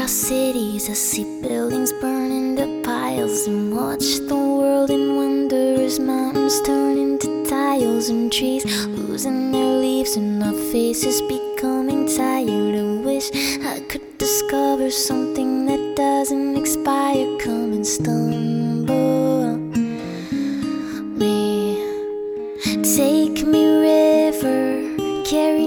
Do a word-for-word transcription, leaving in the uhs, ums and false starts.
across cities, I see buildings burn into piles, and watch the world in wonder as mountains turn into tiles, and trees losing their leaves, and our faces becoming tired. I wish I could discover something that doesn't expire. Come and stumble me, take me river, carry